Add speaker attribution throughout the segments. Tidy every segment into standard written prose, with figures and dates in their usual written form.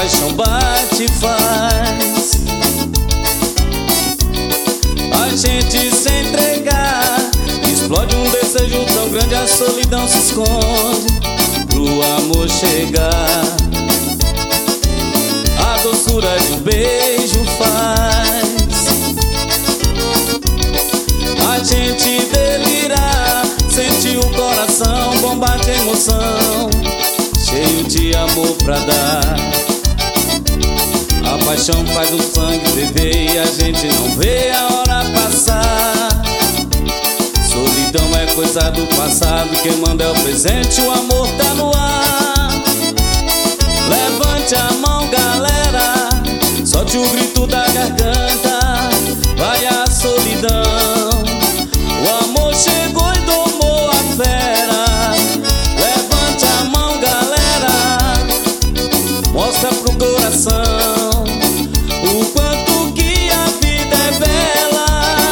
Speaker 1: paixão bate e faz a gente se entregar. Explode um desejo tão grande, a solidão se esconde pro amor chegar. A doçura de um beijo faz a gente delirar. Sente o coração, bomba de emoção, cheio de amor pra dar. A paixão faz o sangue ferver e a gente não vê a hora passar. Solidão é coisa do passado, quem manda é o presente, o amor tá no ar. Levante a mão, galera, solte o grito da garganta. Vai a solidão, o amor chegou e domou a fera. Levante a mão, galera, mostra pro coração o quanto que a vida é bela.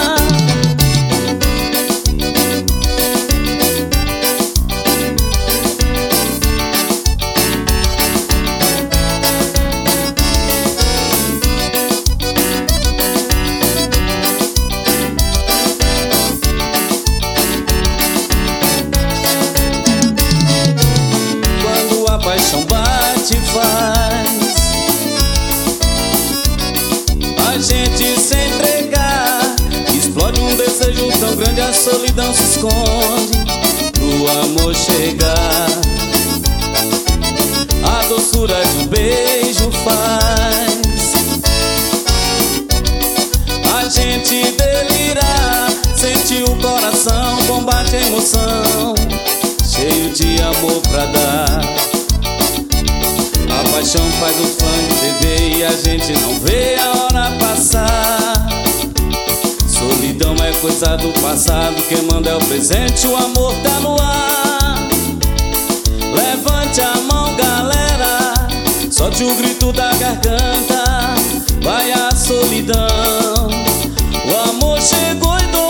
Speaker 1: Quando a paixão bate e faz a gente se entregar. Explode um desejo tão grande, a solidão se esconde pro amor chegar. A doçura de um beijo faz a gente delirar. Sente o coração, bomba de emoção, cheio de amor pra dar. A paixão faz o sangue ferver e a gente não vê a hora passar. Solidão é coisa do passado, quem manda é o presente, o amor tá no ar. Levante a mão, galera, solte o grito da garganta. Vai a solidão, o amor chegou e